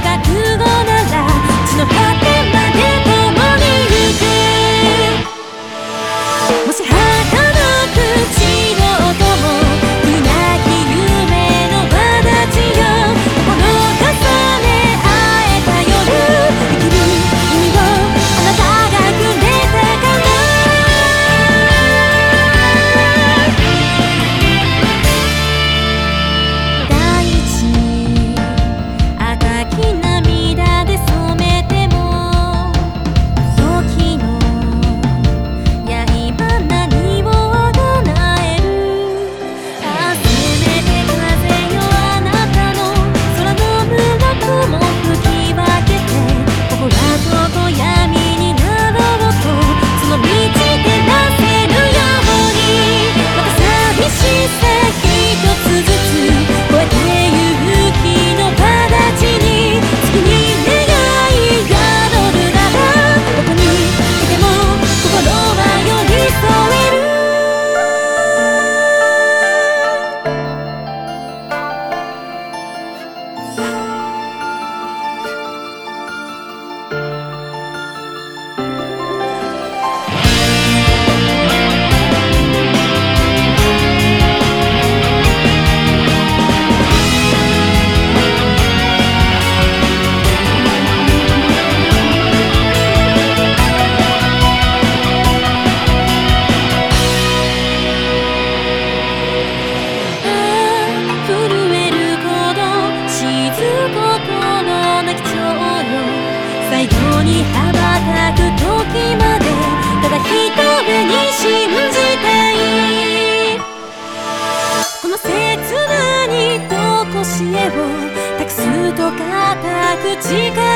覚悟なら地の果てまで共に行く。もし儚く血の音も砕き夢の轍よ、心重ね会えた夜、生きる意味をあなたがくれたから。大地赤き涙で染めても時の刃何を唱える。ああせめて風よあなたの空のブロックも吹き分けて、ここらと闇になろうとその道で出せるように、また寂しさ一つずつ越えて勇気の轍に月に願い宿るなら、どこにいても心は寄り添える。震えるほど静心なき蝶よ、最後に羽ばたく時までただ一目に信じたい。この切なにとこしえを託すと固く誓う